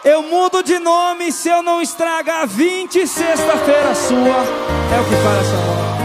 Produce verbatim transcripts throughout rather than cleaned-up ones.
Eu mudo de nome se eu não estragar vinte sexta-feira sua. É o que fala essa hora.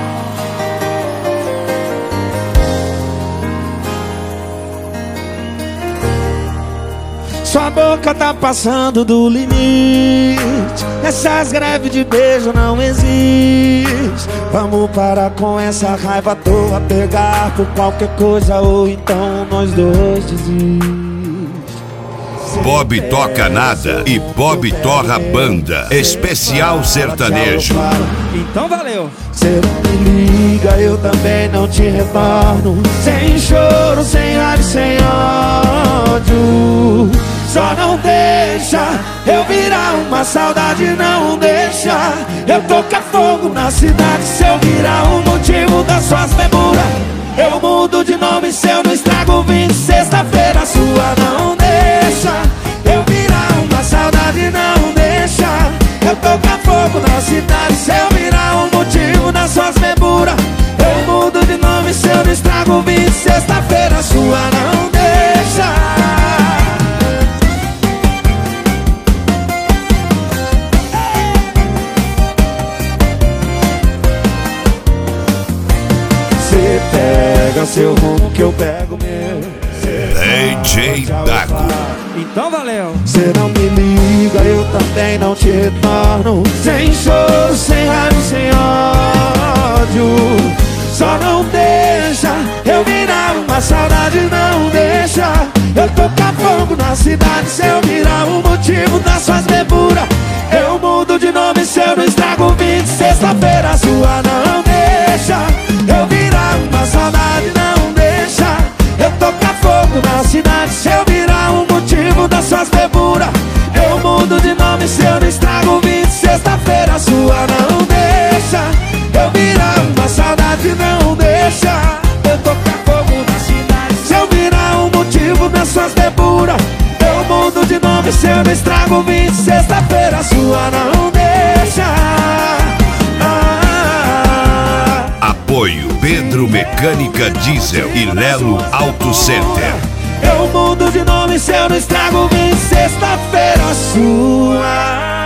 Sua boca tá passando do limite. Essas greves de beijo não existem. Vamos parar com essa raiva à toa, pegar por qualquer coisa, ou então nós dois desistimos. Bob toca nada e Bob torra banda. Especial sertanejo. Então valeu. Cê não me liga, eu também não te retorno. Sem choro, sem raiva, sem ódio. Só não deixa eu virar uma saudade, não deixa eu tocar fogo na cidade. Se eu virar o motivo das suas demoras, eu mudo de nome se eu não estrago vinte sexta-feira sua. Não deixa eu virar uma saudade, não deixa eu tocar fogo na cidade. Se eu virar o motivo das suas demoras, eu mudo de nome se eu não estrago vinte sexta-feira sua. Não deixa. Cê pega seu rumo que eu pego meu. D J Dago. Então valeu. Cê não me liga, eu também não te retorno. Sem choro, sem raiva, sem ódio. Só não deixa eu virar uma saudade, não deixa eu tocar fogo na cidade. Se eu virar o motivo das suas deburas, eu mudo de nome se eu não estrago vinte sexta-feira sua. Não deixa eu virar uma saudade, não deixa eu tocar fogo na cidade. Se eu virar o motivo das suas deburas, eu mudo de nome se eu não estrago vinte sexta-feira sua. Não deixa eu virar uma saudade, não deixa eu tocar fogo na cidade. Se eu virar o motivo das suas deburas, eu mudo de nome se eu não estrago vinte sexta-feira sua. Não deixa. ah, Apoio Pedro Mecânica Diesel e Lelo Auto Center. Eu mudo de nome se eu não estrago vinte sexta-feira sua.